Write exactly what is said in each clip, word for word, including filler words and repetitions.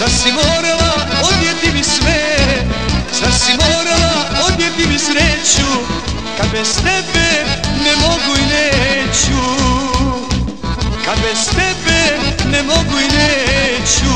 Zar si morala odnijeti mi sve, zar si morala odnijeti mi sreću, kad bez tebe ne mogu i neću, kad bez tebe ne mogu i neću.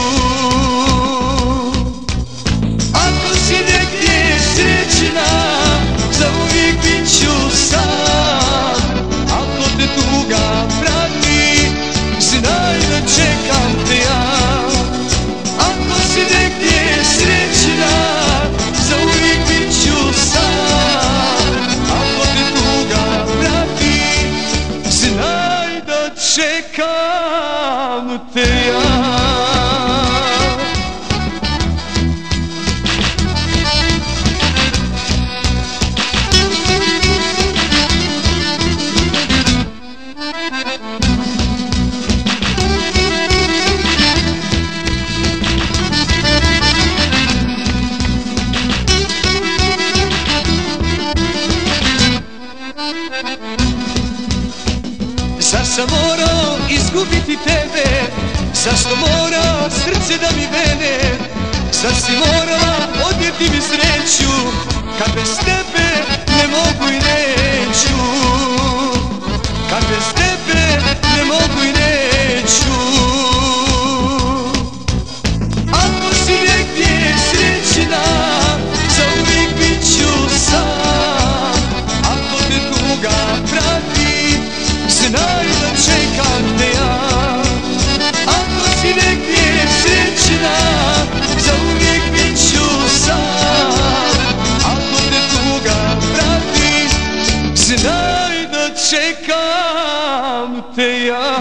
Ako si negdje srećna, zauvijek bit ću sam. Ako te tuga prati, znaj da čekam te ja. Ako si negdje srećna, zauvijek bit ću sam. Ako te tuga prati, znaj da čekam te ja. Zar sam morao izgubiti tebe, zašto mora srce da mi vene? Zar si morala odnijeti mi sreću, kad bez tebe ne mogu i neću, kad bez tebe ne mogu i neću. Ako si negdje srećna, zauvijek bit ću sam. Ako te tuga prati, znaj da čekam te ja. Ako si negdje srećna, zauvijek bit ću sam. Ako te tuga prati, znaj da čekam te ja.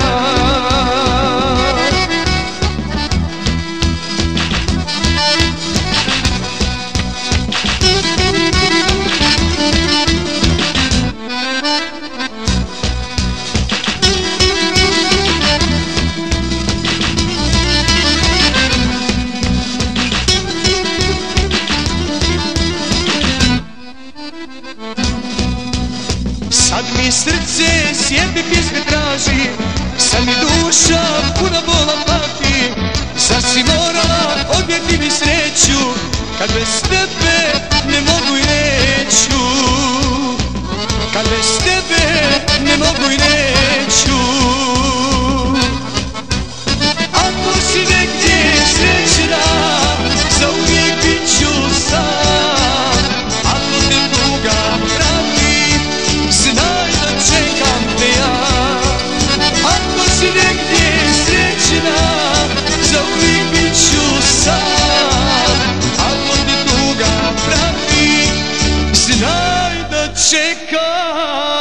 Sad mi srce svijetle pjesme traži, sad mi duša puna bola pati. Zar si morala odnijeti mi sreću, kad bez tebe ne mogu i neću, kad bez tebe ne mogu i neću. Ako si negdje srećna, zauvijek bit ću sam. Ako te tuga prati, znaj da čekam te ja. Ako si negdje srećna, zauvijek bit ću sam. Ako te tuga prati, znaj da čekam